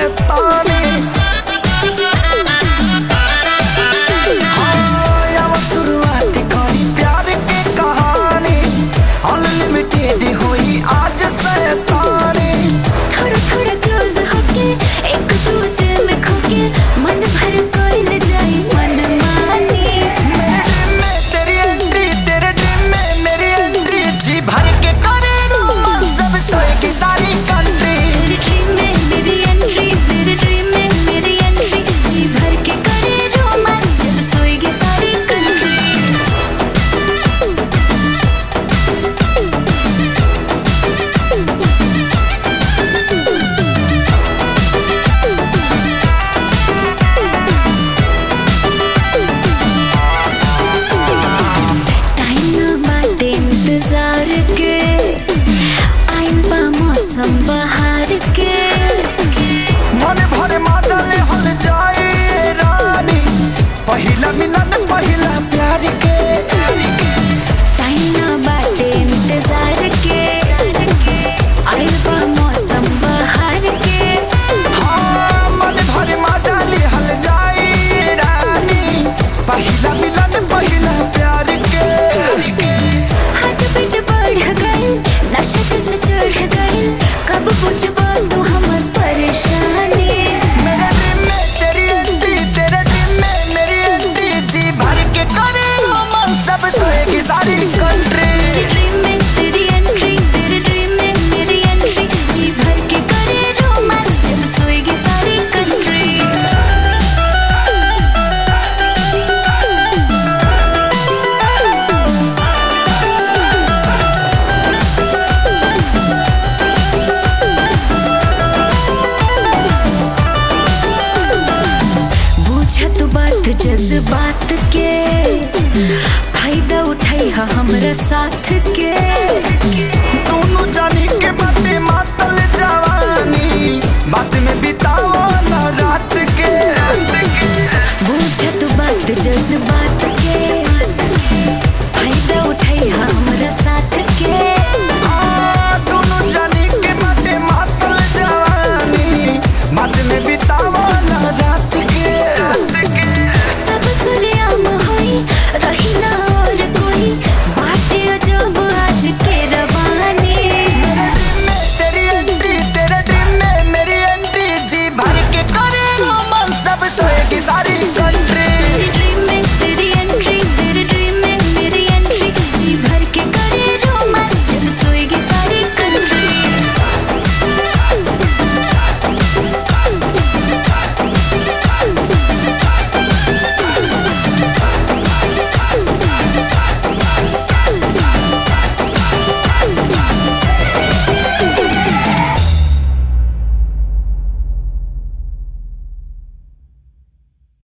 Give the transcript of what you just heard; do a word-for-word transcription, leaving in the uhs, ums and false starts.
शैतानी। हाँ, अब शुरुआत करी प्यार के कहानी, अनलिमिटेड हुई आज शैतानी। थोड़ा थोड़ा क्लोज होके एक दूजे में खोके मन भर कोइल जाई मन मानी। मेरे में तेरी एंट्री, तेरे ड्रीम में मेरी एंट्री, जी भर के करे रोमांस जब सोएगी सारी कंट्री। तेरे ड्रीम में मेरी एंट्री, तेरे ड्रीम में मेरी एंट्री, जी भर के करे रोमांस जब सोएगी सारी कंट्री। टाइम बाटे इंतजार के, आइल बा मौसम बहार के। मन भरे मजा ले हल जाए रानी, पहिला मिलन पहिला प्यार के। टाइम बाटे इंतजार के, आइल बा मौसम बहार के। हाँ, मन भरे मजा ले हल जाए रानी, पहिला मिलन पहिला प्यार के। हार्ट बीट बढ़ गई, नशा जैसे चढ़ गई, कब बुझबा तू हमर परेशानी। मेरे ड्रीम में तेरी एंट्री, तेरे ड्रीम में मेरी एंट्री, जी भर के करे रोमांस सब सोएगी सारी कंट्री। तेरे ड्रीम में तेरी एंट्री, तेरे ड्रीम में मेरी एंट्री, जी भर के करे रोमांस जब सोएगी सारी कंट्री। बुझा तू बात जज्बात के, फायदा उठाई हा हमरा साथ के। दोनों जानी के बातें मातल जवानी, बात में बिताओ ना रात के। बुझा तू बात जज्बात